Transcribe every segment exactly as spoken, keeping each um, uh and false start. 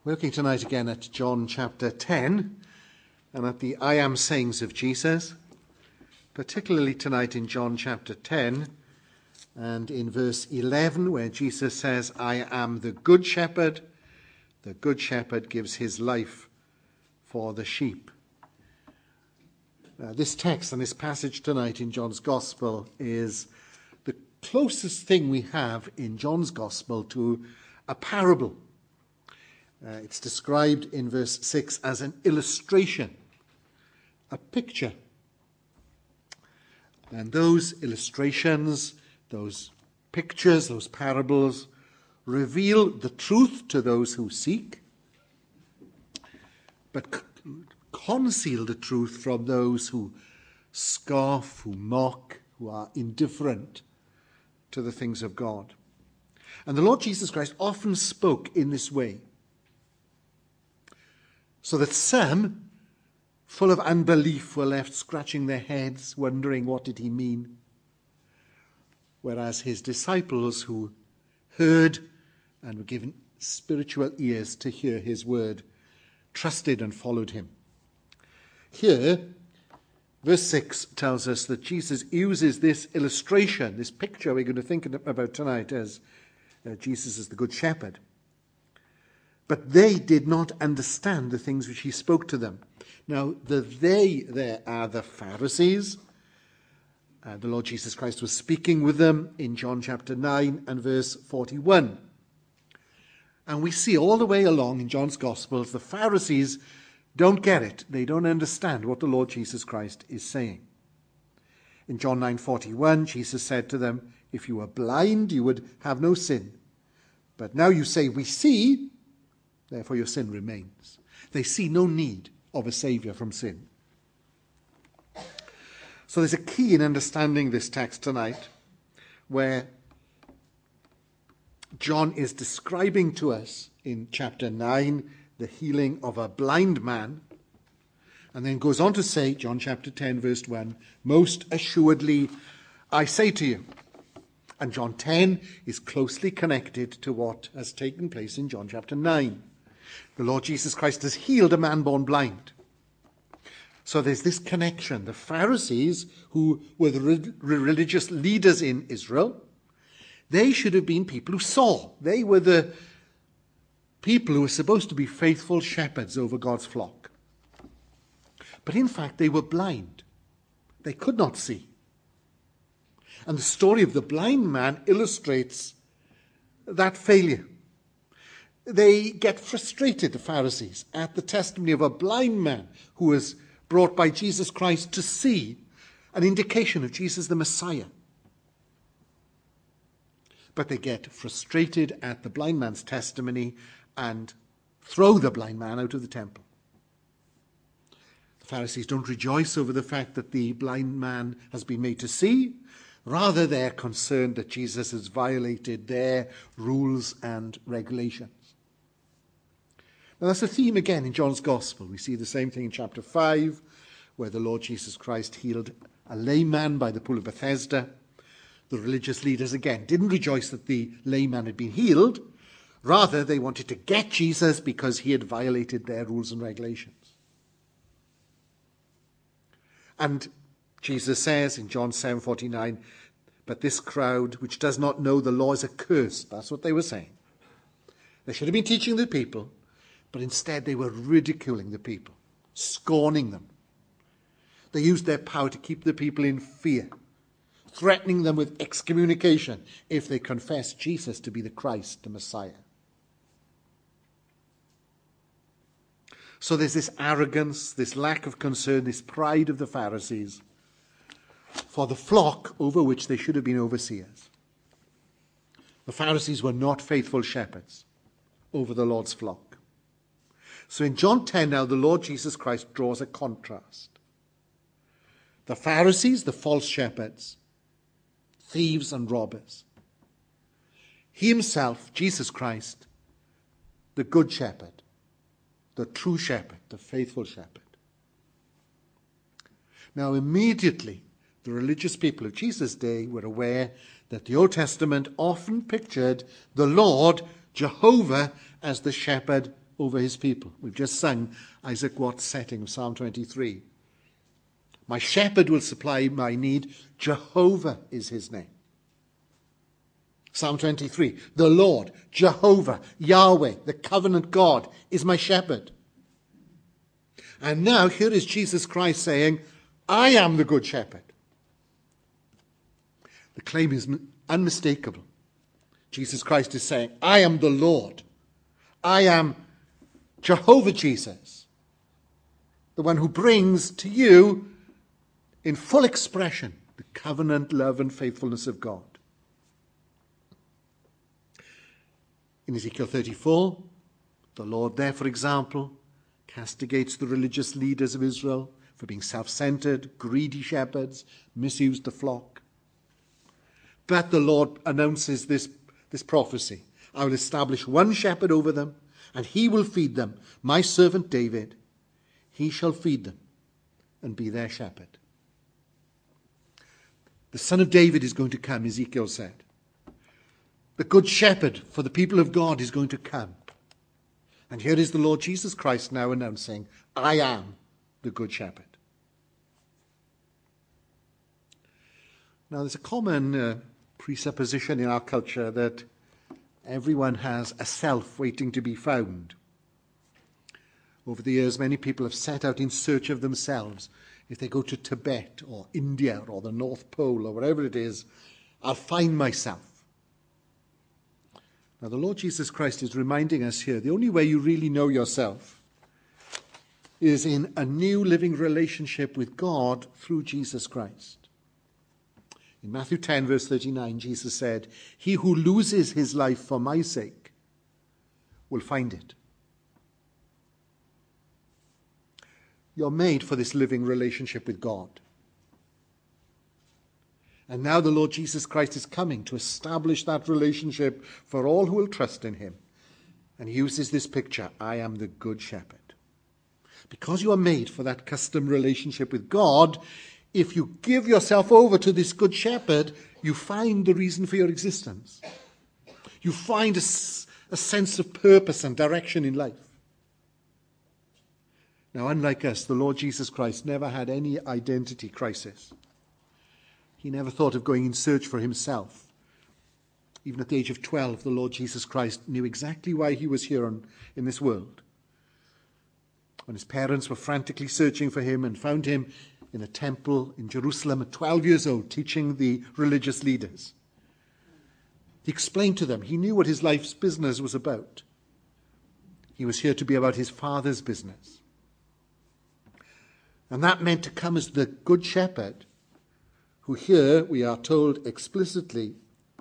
We're looking tonight again at John chapter ten and at the I am sayings of Jesus, particularly tonight in John chapter ten and in verse eleven, where Jesus says, I am the good shepherd. The good shepherd gives his life for the sheep. Now, this text and this passage tonight in John's Gospel is the closest thing we have in John's Gospel to a parable. Uh, it's described in verse six as an illustration, a picture. And those illustrations, those pictures, those parables reveal the truth to those who seek, but c- conceal the truth from those who scoff, who mock, who are indifferent to the things of God. And the Lord Jesus Christ often spoke in this way, so that some, full of unbelief, were left scratching their heads, wondering what did he mean, whereas his disciples, who heard and were given spiritual ears to hear his word, trusted and followed him. Here, verse six tells us that Jesus uses this illustration, this picture we're going to think about tonight, as uh, Jesus is the good shepherd. But they did not understand the things which he spoke to them. Now, the they there are the Pharisees. Uh, the Lord Jesus Christ was speaking with them in John chapter nine and verse forty-one. And we see all the way along in John's Gospels, the Pharisees don't get it. They don't understand what the Lord Jesus Christ is saying. In John nine forty-one, Jesus said to them, if you were blind, you would have no sin. But now you say, we see, therefore your sin remains. They see no need of a saviour from sin. So there's a key in understanding this text tonight, where John is describing to us in chapter nine the healing of a blind man, and then goes on to say, John chapter ten verse one, most assuredly I say to you. And John ten is closely connected to what has taken place in John chapter nine. The Lord Jesus Christ has healed a man born blind. So there's this connection. The Pharisees, who were the re- religious leaders in Israel, they should have been people who saw. They were the people who were supposed to be faithful shepherds over God's flock. But in fact, they were blind. They could not see. And the story of the blind man illustrates that failure. They get frustrated, the Pharisees, at the testimony of a blind man who was brought by Jesus Christ to see an indication of Jesus the Messiah. But they get frustrated at the blind man's testimony and throw the blind man out of the temple. The Pharisees don't rejoice over the fact that the blind man has been made to see. Rather, they're concerned that Jesus has violated their rules and regulations. Now, that's a theme again in John's Gospel. We see the same thing in chapter five, where the Lord Jesus Christ healed a lame man by the pool of Bethesda. The religious leaders, again, didn't rejoice that the lame man had been healed. Rather, they wanted to get Jesus because he had violated their rules and regulations. And Jesus says in John seven forty-nine, but this crowd, which does not know the law, is accursed. That's what they were saying. They should have been teaching the people, but instead they were ridiculing the people, scorning them. They used their power to keep the people in fear, threatening them with excommunication if they confessed Jesus to be the Christ, the Messiah. So there's this arrogance, this lack of concern, this pride of the Pharisees for the flock over which they should have been overseers. The Pharisees were not faithful shepherds over the Lord's flock. So in John ten now, the Lord Jesus Christ draws a contrast. The Pharisees, the false shepherds, thieves and robbers. He himself, Jesus Christ, the good shepherd, the true shepherd, the faithful shepherd. Now immediately, the religious people of Jesus' day were aware that the Old Testament often pictured the Lord, Jehovah, as the shepherd over his people. We've just sung Isaac Watts' setting of Psalm twenty-three. My shepherd will supply my need. Jehovah is his name. Psalm twenty-three, the Lord, Jehovah, Yahweh, the covenant God, is my shepherd. And now here is Jesus Christ saying, I am the good shepherd. The claim is unmistakable. Jesus Christ is saying, I am the Lord. I am Jehovah Jesus, the one who brings to you in full expression the covenant love and faithfulness of God. In Ezekiel thirty-four, the Lord there, for example, castigates the religious leaders of Israel for being self-centered, greedy shepherds, misused the flock. But the Lord announces this, this prophecy. I will establish one shepherd over them, and he will feed them, my servant David. He shall feed them and be their shepherd. The Son of David is going to come, Ezekiel said. The good shepherd for the people of God is going to come. And here is the Lord Jesus Christ now announcing, I am the good shepherd. Now there's a common uh, presupposition in our culture that everyone has a self waiting to be found. Over the years, many people have set out in search of themselves. If they go to Tibet or India or the North Pole or wherever it is, I'll find myself. Now, the Lord Jesus Christ is reminding us here, the only way you really know yourself is in a new living relationship with God through Jesus Christ. In Matthew ten, verse thirty-nine, Jesus said, he who loses his life for my sake will find it. You're made for this living relationship with God. And now the Lord Jesus Christ is coming to establish that relationship for all who will trust in him. And he uses this picture, I am the good shepherd. Because you are made for that custom relationship with God, if you give yourself over to this good shepherd, you find the reason for your existence. You find a, a sense of purpose and direction in life. Now, unlike us, the Lord Jesus Christ never had any identity crisis. He never thought of going in search for himself. Even at the age of twelve, the Lord Jesus Christ knew exactly why he was here on, in this world. When his parents were frantically searching for him and found him in a temple in Jerusalem at twelve years old, teaching the religious leaders, he explained to them, he knew what his life's business was about. He was here to be about his Father's business. And that meant to come as the good shepherd, who here we are told explicitly,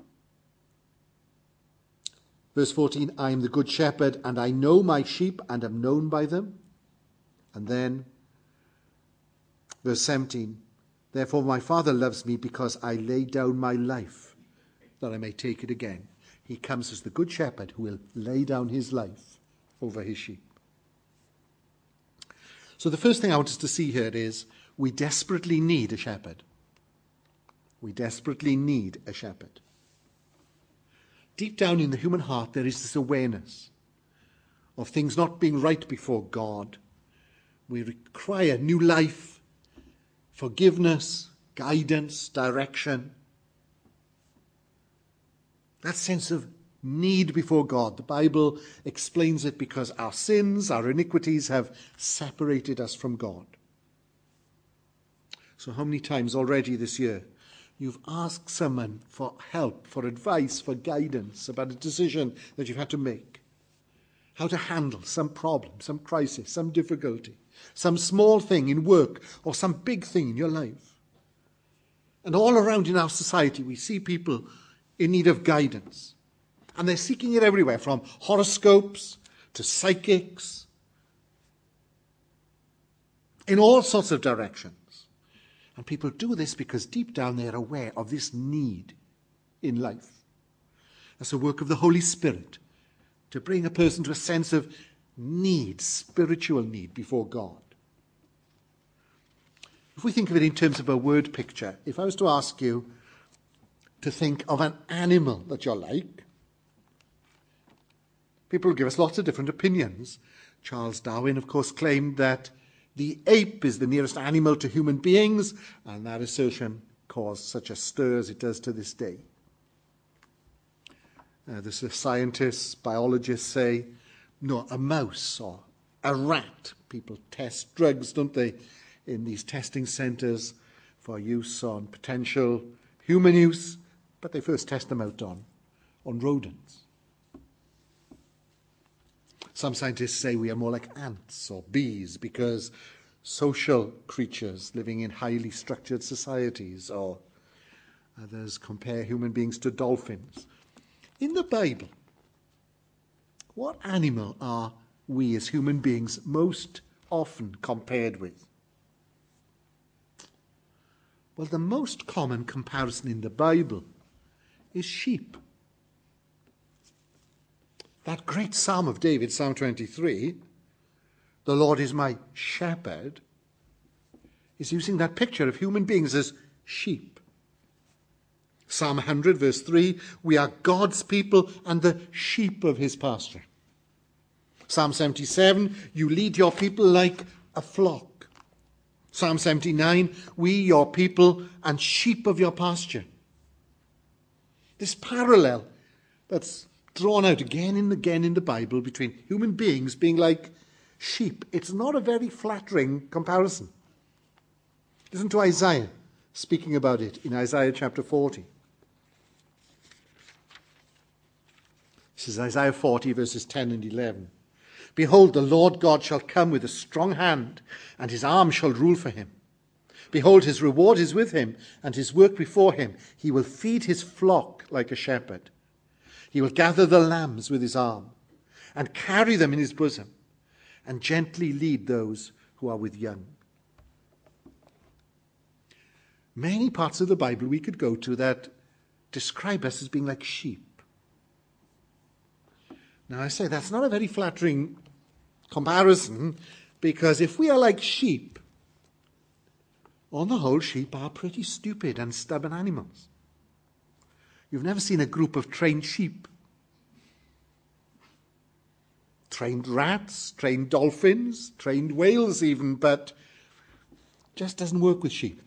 verse fourteen, I am the good shepherd, and I know my sheep and am known by them. And then, verse seventeen, therefore my Father loves me because I lay down my life that I may take it again. He comes as the good shepherd who will lay down his life over his sheep. So the first thing I want us to see here is we desperately need a shepherd. We desperately need a shepherd. Deep down in the human heart, there is this awareness of things not being right before God. We require new life, forgiveness, guidance, direction. That sense of need before God. The Bible explains it because our sins, our iniquities have separated us from God. So how many times already this year you've asked someone for help, for advice, for guidance about a decision that you've had to make? How to handle some problem, some crisis, some difficulty, some small thing in work or some big thing in your life. And all around in our society we see people in need of guidance. And they're seeking it everywhere, from horoscopes to psychics, in all sorts of directions. And people do this because deep down they're aware of this need in life. That's a work of the Holy Spirit to bring a person to a sense of need, spiritual need before God. If we think of it in terms of a word picture, if I was to ask you to think of an animal that you're like, People give us lots of different opinions. Charles Darwin, of course, claimed that the ape is the nearest animal to human beings, and that assertion caused such a stir as it does to this day. Uh, the scientists, biologists say, no, a mouse or a rat. People test drugs, don't they, in these testing centres for use on potential human use, but they first test them out on, on rodents. Some scientists say we are more like ants or bees because social creatures living in highly structured societies, or others compare human beings to dolphins. In the Bible, what animal are we as human beings most often compared with? Well, the most common comparison in the Bible is sheep. That great Psalm of David, Psalm twenty-three, the Lord is my shepherd, is using that picture of human beings as sheep. Psalm one hundred, verse three, we are God's people and the sheep of his pasture. Psalm seventy-seven, you lead your people like a flock. Psalm seventy-nine, we, your people, and sheep of your pasture. This parallel that's drawn out again and again in the Bible between human beings being like sheep, it's not a very flattering comparison. Listen to Isaiah speaking about it in Isaiah chapter forty. This is Isaiah forty, verses ten and eleven. Behold, the Lord God shall come with a strong hand, and his arm shall rule for him. Behold, his reward is with him, and his work before him. He will feed his flock like a shepherd. He will gather the lambs with his arm, and carry them in his bosom, and gently lead those who are with young. Many parts of the Bible we could go to that describe us as being like sheep. Now, I say that's not a very flattering comparison, because if we are like sheep, on the whole, sheep are pretty stupid and stubborn animals. You've never seen a group of trained sheep. Trained rats, trained dolphins, trained whales even, but just doesn't work with sheep.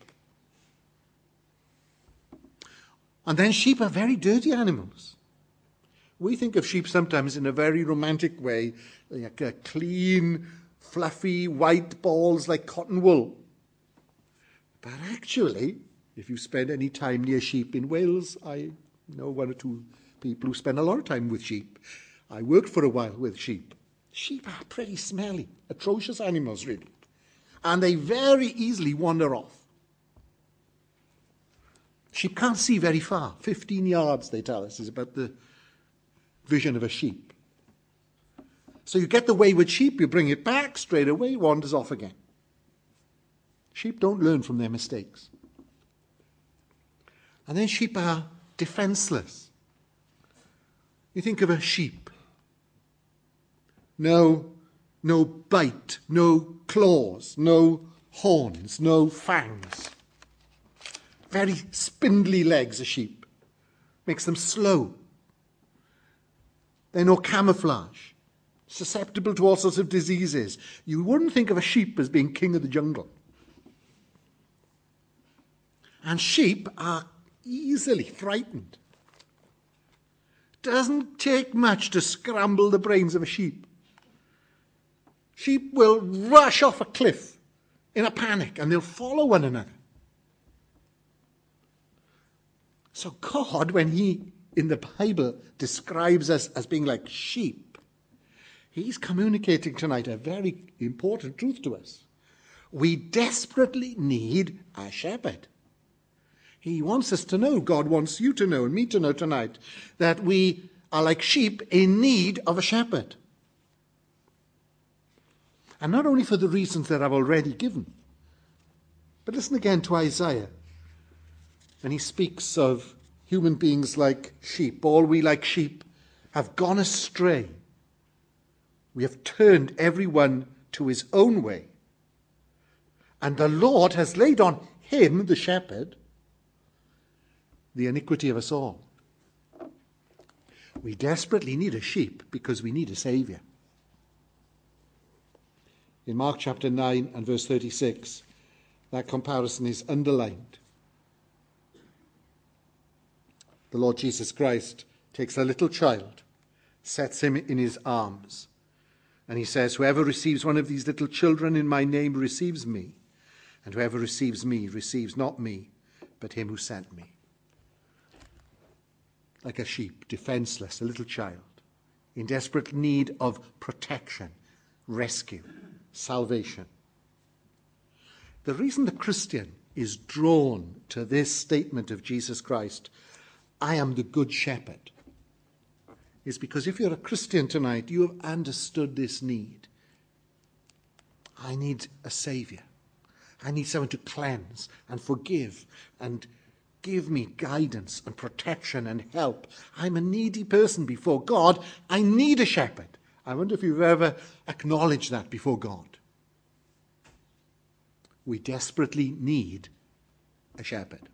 And then sheep are very dirty animals. We think of sheep sometimes in a very romantic way, like a clean, fluffy, white balls like cotton wool. But actually, if you spend any time near sheep in Wales, I know one or two people who spend a lot of time with sheep. I worked for a while with sheep. Sheep are pretty smelly, atrocious animals, really. And they very easily wander off. Sheep can't see very far. Fifteen yards, they tell us, is about the vision of a sheep. So you get the wayward sheep, you bring it back, straight away it wanders off again. Sheep don't learn from their mistakes. And then sheep are defenseless. You think of a sheep. No, no bite, no claws, no horns, no fangs. Very spindly legs, a sheep. Makes them slow. They're no camouflage. Susceptible to all sorts of diseases. You wouldn't think of a sheep as being king of the jungle. And sheep are easily frightened. Doesn't take much to scramble the brains of a sheep. Sheep will rush off a cliff in a panic and they'll follow one another. So God, when he, in the Bible, describes us as being like sheep, he's communicating tonight a very important truth to us. We desperately need a shepherd. He wants us to know, God wants you to know and me to know tonight, that we are like sheep in need of a shepherd. And not only for the reasons that I've already given, but listen again to Isaiah. And he speaks of human beings like sheep. All we like sheep have gone astray. We have turned everyone to his own way. And the Lord has laid on him, the shepherd, the iniquity of us all. We desperately need a sheep because we need a saviour. In Mark chapter nine and verse thirty-six, that comparison is underlined. The Lord Jesus Christ takes a little child, sets him in his arms, and he says, "Whoever receives one of these little children in my name receives me, and whoever receives me receives not me, but him who sent me." Like a sheep, defenseless, a little child, in desperate need of protection, rescue, salvation. The reason the Christian is drawn to this statement of Jesus Christ, "I am the good shepherd," is because if you're a Christian tonight, you have understood this need. I need a saviour. I need someone to cleanse and forgive and give me guidance and protection and help. I'm a needy person before God. I need a shepherd. I wonder if you've ever acknowledged that before God. We desperately need a shepherd.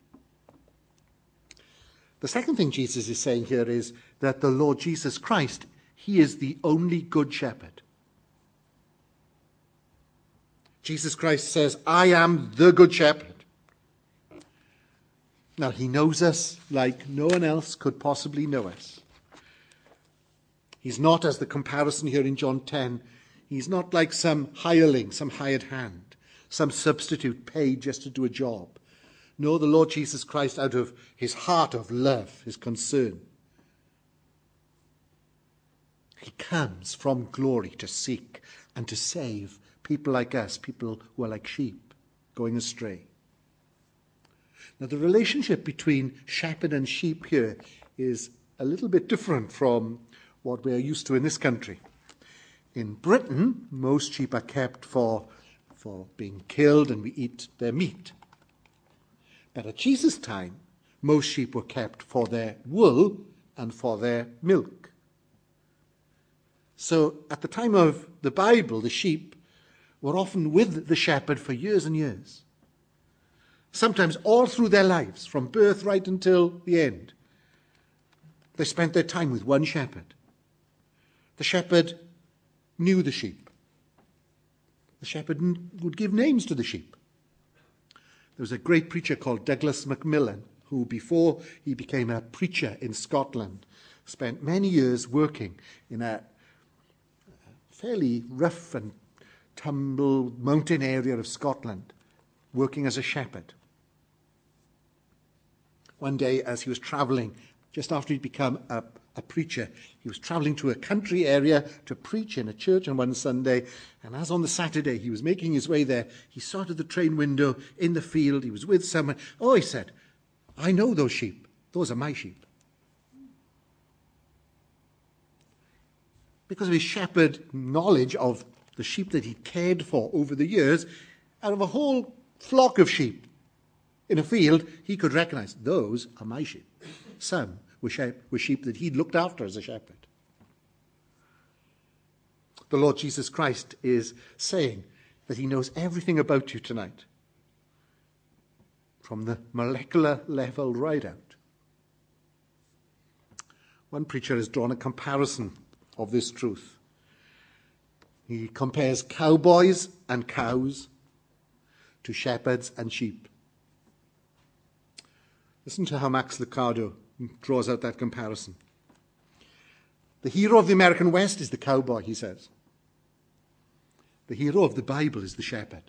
The second thing Jesus is saying here is that the Lord Jesus Christ, he is the only good shepherd. Jesus Christ says, "I am the good shepherd." Now, he knows us like no one else could possibly know us. He's not, as the comparison here in John ten, he's not like some hireling, some hired hand, some substitute paid just to do a job. No, the Lord Jesus Christ, out of his heart of love, his concern, he comes from glory to seek and to save people like us, people who are like sheep, going astray. Now, the relationship between shepherd and sheep here is a little bit different from what we are used to in this country. In Britain, most sheep are kept for, for being killed, and we eat their meat. But at Jesus' time, most sheep were kept for their wool and for their milk. So at the time of the Bible, the sheep were often with the shepherd for years and years. Sometimes all through their lives, from birth right until the end. They spent their time with one shepherd. The shepherd knew the sheep. The shepherd would give names to the sheep. There was a great preacher called Douglas Macmillan, who before he became a preacher in Scotland, spent many years working in a fairly rough and tumble mountain area of Scotland, working as a shepherd. One day, as he was travelling, just after he'd become a, a preacher, he was travelling to a country area to preach in a church on one Sunday, and as on the Saturday he was making his way there, he saw to the train window in the field, he was with someone. "Oh," he said, "I know those sheep. Those are my sheep." Because of his shepherd knowledge of the sheep that he cared for over the years, out of a whole flock of sheep in a field, he could recognize, those are my sheep. Some were sheep, were sheep that he'd looked after as a shepherd. The Lord Jesus Christ is saying that he knows everything about you tonight, from the molecular level right out. One preacher has drawn a comparison of this truth. He compares cowboys and cows to shepherds and sheep. Listen to how Max Lucado draws out that comparison. The hero of the American West is the cowboy, he says. The hero of the Bible is the shepherd.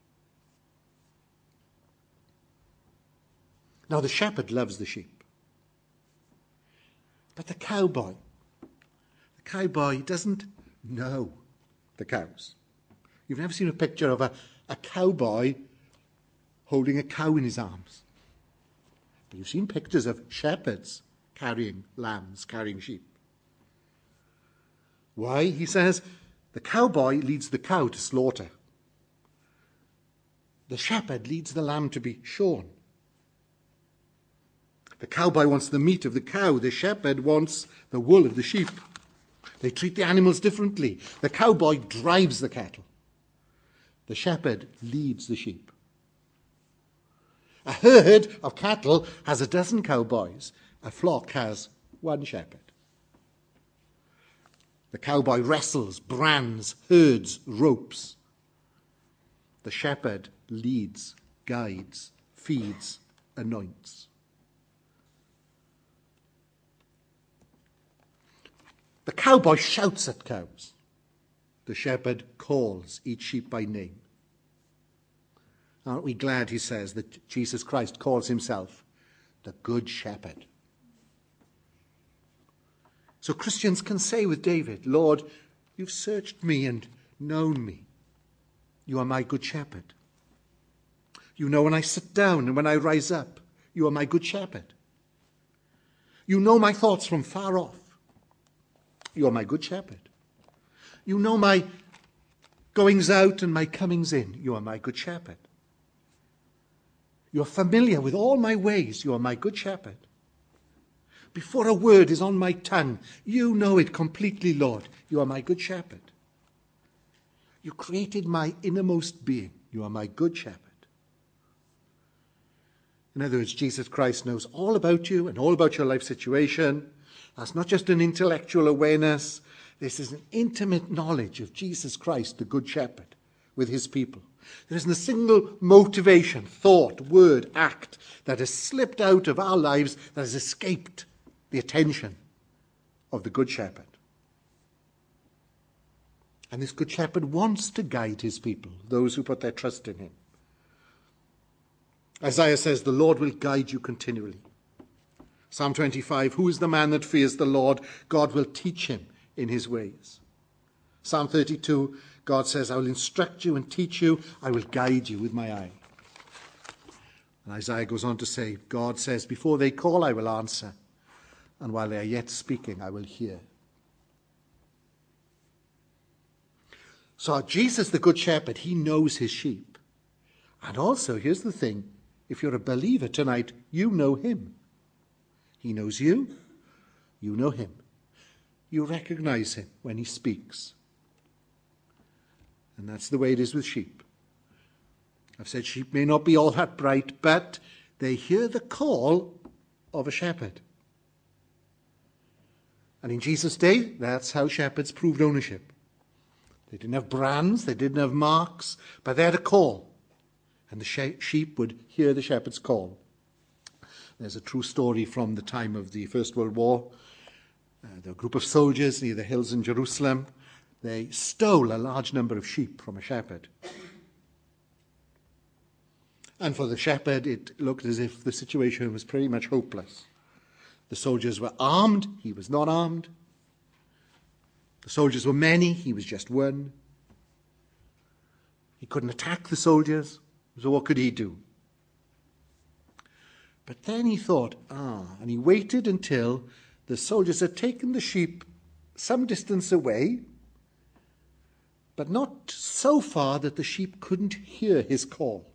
Now, the shepherd loves the sheep. But the cowboy, the cowboy doesn't know the cows. You've never seen a picture of a, a cowboy holding a cow in his arms. But you've seen pictures of shepherds carrying lambs, carrying sheep. Why? He says, the cowboy leads the cow to slaughter. The shepherd leads the lamb to be shorn. The cowboy wants the meat of the cow. The shepherd wants the wool of the sheep. They treat the animals differently. The cowboy drives the cattle. The shepherd leads the sheep. A herd of cattle has a dozen cowboys. A flock has one shepherd. The cowboy wrestles, brands, herds, ropes. The shepherd leads, guides, feeds, anoints. The cowboy shouts at cows. The shepherd calls each sheep by name. Aren't we glad, he says, that Jesus Christ calls himself the Good Shepherd? So Christians can say with David, Lord, you've searched me and known me. You are my good shepherd. You know when I sit down and when I rise up. You are my good shepherd. You know my thoughts from far off. You are my good shepherd. You know my goings out and my comings in. You are my good shepherd. You are familiar with all my ways. You are my good shepherd. Before a word is on my tongue, you know it completely, Lord. You are my good shepherd. You created my innermost being. You are my good shepherd. In other words, Jesus Christ knows all about you and all about your life situation. That's not just an intellectual awareness. This is an intimate knowledge of Jesus Christ, the Good Shepherd, with his people. There isn't a single motivation, thought, word, act that has slipped out of our lives that has escaped the attention of the Good Shepherd. And this Good Shepherd wants to guide his people, those who put their trust in him. Isaiah says, the Lord will guide you continually. Psalm twenty-five, who is the man that fears the Lord? God will teach him in his ways. Psalm thirty-two, God says, I will instruct you and teach you. I will guide you with my eye. And Isaiah goes on to say, God says, before they call, I will answer. And while they are yet speaking, I will hear. So Jesus, the Good Shepherd, he knows his sheep. And also, here's the thing, if you're a believer tonight, you know him. He knows you. You know him. You recognize him when he speaks. And that's the way it is with sheep. I've said sheep may not be all that bright, but they hear the call of a shepherd. And in Jesus' day, that's how shepherds proved ownership. They didn't have brands, they didn't have marks, but they had a call. And the sheep would hear the shepherd's call. There's a true story from the time of the First World War. Uh, there were a group of soldiers near the hills in Jerusalem. They stole a large number of sheep from a shepherd. And for the shepherd, it looked as if the situation was pretty much hopeless. The soldiers were armed, he was not armed. The soldiers were many, he was just one. He couldn't attack the soldiers, so what could he do? But then he thought, ah, and he waited until the soldiers had taken the sheep some distance away, but not so far that the sheep couldn't hear his call.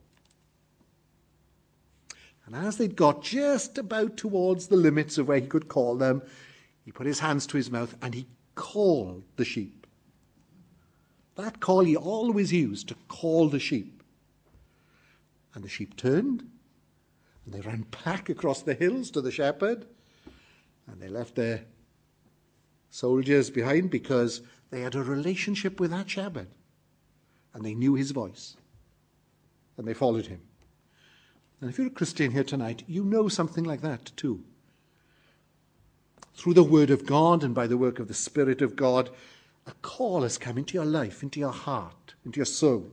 And as they'd got just about towards the limits of where he could call them, he put his hands to his mouth and he called the sheep. That call he always used, to call the sheep. And the sheep turned, and they ran back across the hills to the shepherd, and they left their soldiers behind because they had a relationship with that shepherd, and they knew his voice, and they followed him. And if you're a Christian here tonight, you know something like that too. Through the Word of God and by the work of the Spirit of God, a call has come into your life, into your heart, into your soul.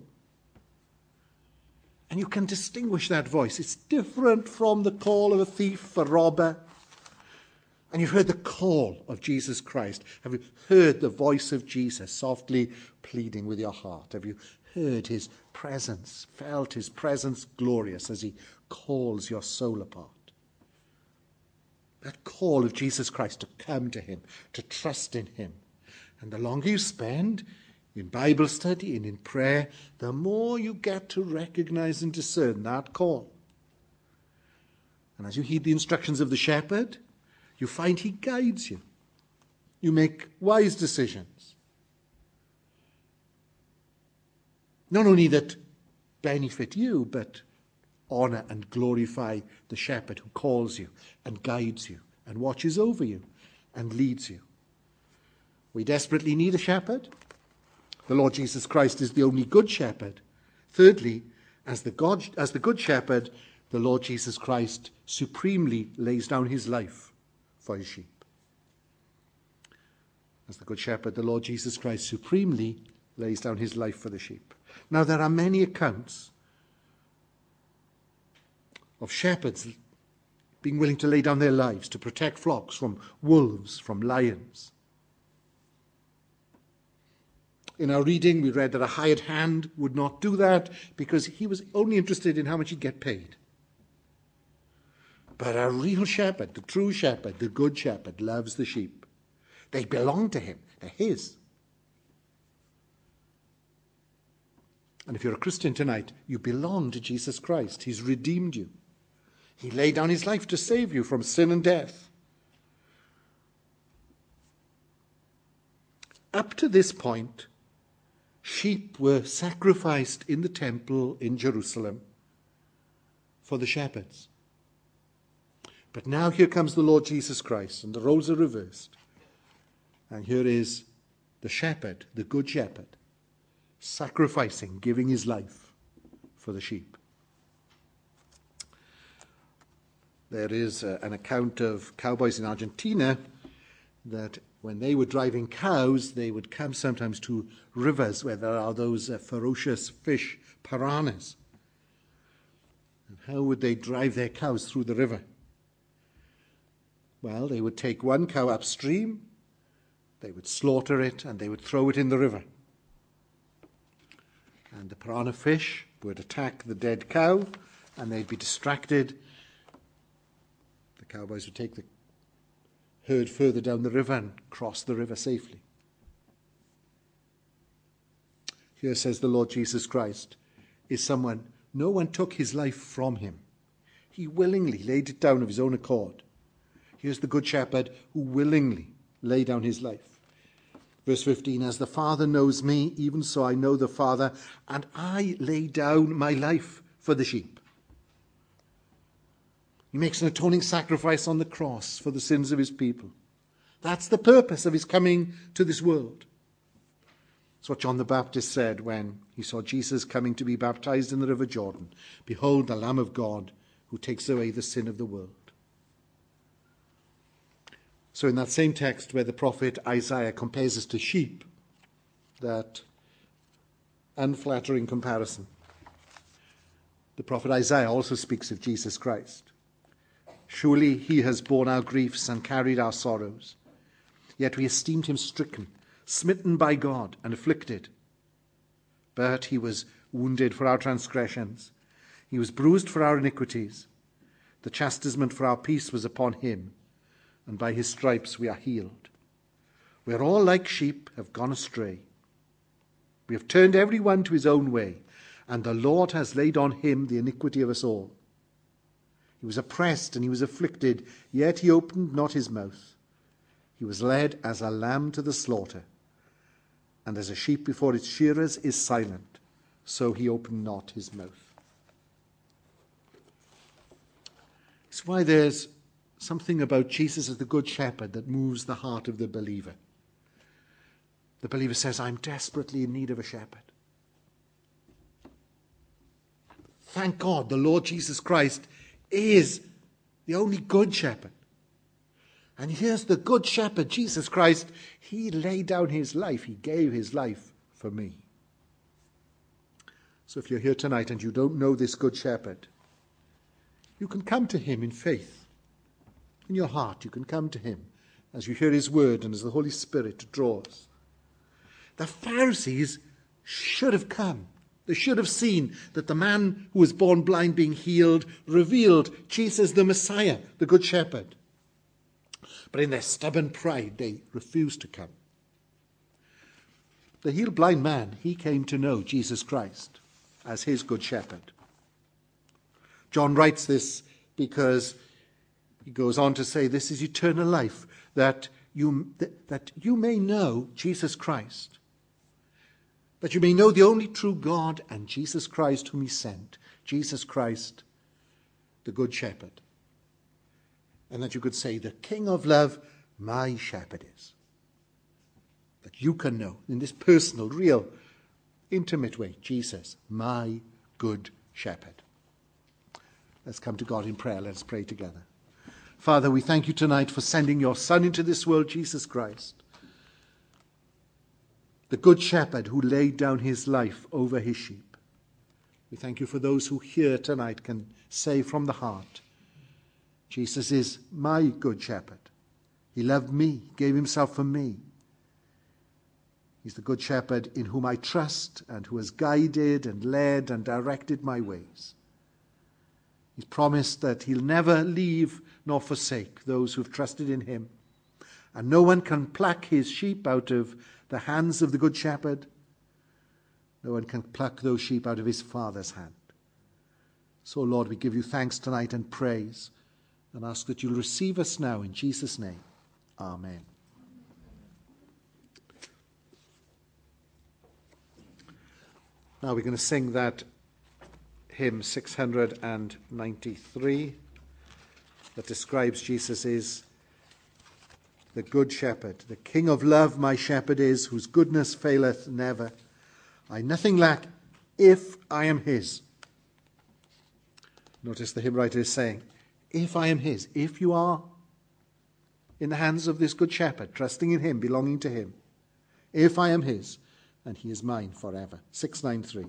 And you can distinguish that voice. It's different from the call of a thief, a robber. And you've heard the call of Jesus Christ. Have you heard the voice of Jesus softly pleading with your heart? Have you heard his presence, felt his presence glorious as he calls your soul apart? That call of Jesus Christ to come to him, to trust in him. And the longer you spend in Bible study and in prayer, the more you get to recognize and discern that call. And as you heed the instructions of the shepherd, you find he guides you. You make wise decisions. Not only that benefit you, but honor and glorify the shepherd who calls you and guides you and watches over you and leads you. We desperately need a shepherd. The Lord Jesus Christ is the only good shepherd. Thirdly, as the God, as the good shepherd, the Lord Jesus Christ supremely lays down his life for his sheep. As the good shepherd, the Lord Jesus Christ supremely lays down his life for the sheep. Now, there are many accounts of shepherds being willing to lay down their lives to protect flocks from wolves, from lions. In our reading, we read that a hired hand would not do that because he was only interested in how much he'd get paid. But a real shepherd, the true shepherd, the good shepherd, loves the sheep. They belong to him. They're his. And if you're a Christian tonight, you belong to Jesus Christ. He's redeemed you. He laid down his life to save you from sin and death. Up to this point, sheep were sacrificed in the temple in Jerusalem for the shepherds. But now here comes the Lord Jesus Christ, and the roles are reversed. And here is the shepherd, the good shepherd, sacrificing, giving his life for the sheep. There is uh, an account of cowboys in Argentina that when they were driving cows, they would come sometimes to rivers where there are those uh, ferocious fish, piranhas. And how would they drive their cows through the river? Well, they would take one cow upstream, they would slaughter it, and they would throw it in the river. And the piranha fish would attack the dead cow, and they'd be distracted. The cowboys would take the herd further down the river and cross the river safely. Here says the Lord Jesus Christ is someone, no one took his life from him. He willingly laid it down of his own accord. Here's the good shepherd who willingly laid down his life. Verse fifteen, as the Father knows me, even so I know the Father, and I lay down my life for the sheep. He makes an atoning sacrifice on the cross for the sins of his people. That's the purpose of his coming to this world. It's what John the Baptist said when he saw Jesus coming to be baptized in the river Jordan. Behold, the Lamb of God who takes away the sin of the world. So in that same text where the prophet Isaiah compares us to sheep, that unflattering comparison, the prophet Isaiah also speaks of Jesus Christ. Surely he has borne our griefs and carried our sorrows. Yet we esteemed him stricken, smitten by God, and afflicted. But he was wounded for our transgressions. He was bruised for our iniquities. The chastisement for our peace was upon him, and by his stripes we are healed. We are all like sheep, have gone astray. We have turned every one to his own way, and the Lord has laid on him the iniquity of us all. He was oppressed and he was afflicted, yet he opened not his mouth. He was led as a lamb to the slaughter, and as a sheep before its shearers is silent, so he opened not his mouth. It's why there's something about Jesus as the good shepherd that moves the heart of the believer. The believer says, I'm desperately in need of a shepherd. Thank God the Lord Jesus Christ is the only good shepherd. And here's the good shepherd, Jesus Christ. He laid down his life. He gave his life for me. So if you're here tonight and you don't know this good shepherd, you can come to him in faith. In your heart, you can come to him as you hear his word and as the Holy Spirit draws. The Pharisees should have come. They should have seen that the man who was born blind being healed revealed Jesus the Messiah, the good shepherd. But in their stubborn pride, they refused to come. The healed blind man, he came to know Jesus Christ as his good shepherd. John writes this because he goes on to say, this is eternal life, that you, that, that you may know Jesus Christ, that you may know the only true God and Jesus Christ whom he sent, Jesus Christ, the good shepherd. And that you could say, the King of love, my shepherd is. that you can know in this personal, real, intimate way. Jesus, my good shepherd. Let's come to God in prayer. Let's pray together. Father, we thank you tonight for sending your Son into this world, Jesus Christ, the good shepherd who laid down his life over his sheep. We thank you for those who here tonight can say from the heart, Jesus is my good shepherd. He loved me, gave himself for me. He's the good shepherd in whom I trust and who has guided and led and directed my ways. He's promised that he'll never leave nor forsake those who've trusted in him. And no one can pluck his sheep out of the hands of the good shepherd. No one can pluck those sheep out of his Father's hand. So, Lord, we give you thanks tonight and praise and ask that you'll receive us now in Jesus' name. Amen. Now we're going to sing that hymn six hundred ninety-three that describes Jesus is the good shepherd. The King of love my shepherd is, whose goodness faileth never. I nothing lack if I am his. Notice the hymn writer is saying, if I am his, if you are in the hands of this good shepherd, trusting in him, belonging to him, if I am his, and he is mine forever. six ninety-three.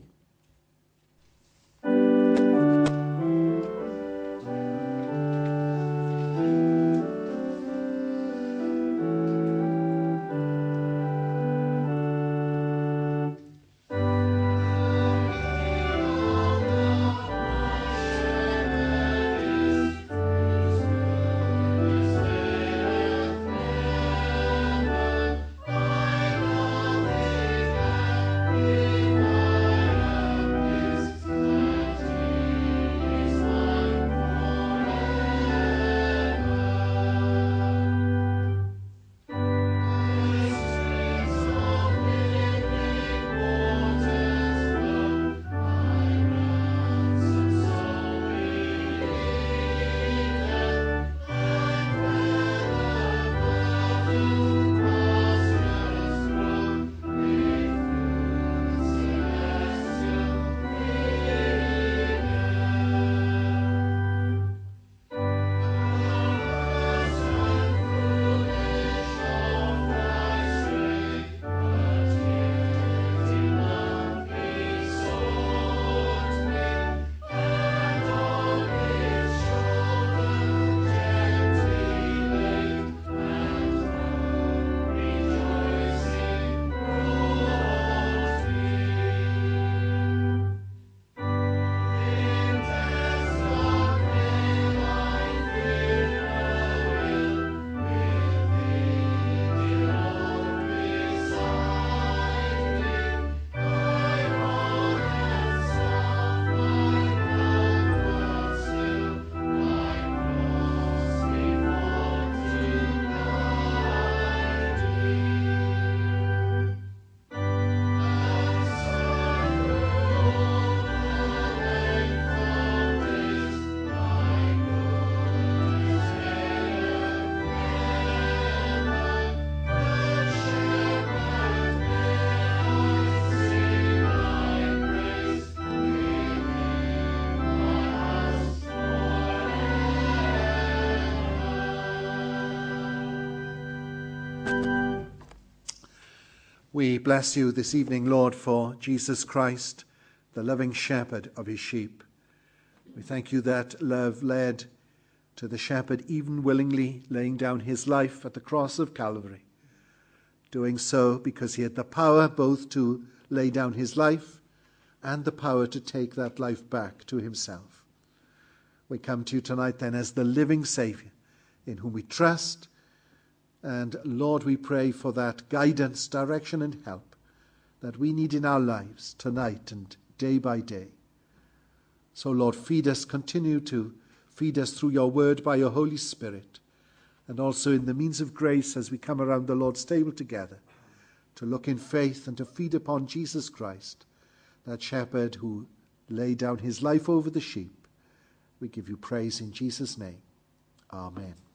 We bless you this evening, Lord, for Jesus Christ, the loving shepherd of his sheep. We thank you that love led to the shepherd even willingly laying down his life at the cross of Calvary, doing so because he had the power both to lay down his life and the power to take that life back to himself. We come to you tonight then as the living Saviour in whom we trust. And Lord, we pray for that guidance, direction and help that we need in our lives tonight and day by day. So Lord, feed us, continue to feed us through your word by your Holy Spirit, and also in the means of grace as we come around the Lord's table together to look in faith and to feed upon Jesus Christ, that shepherd who laid down his life over the sheep. We give you praise in Jesus' name. Amen.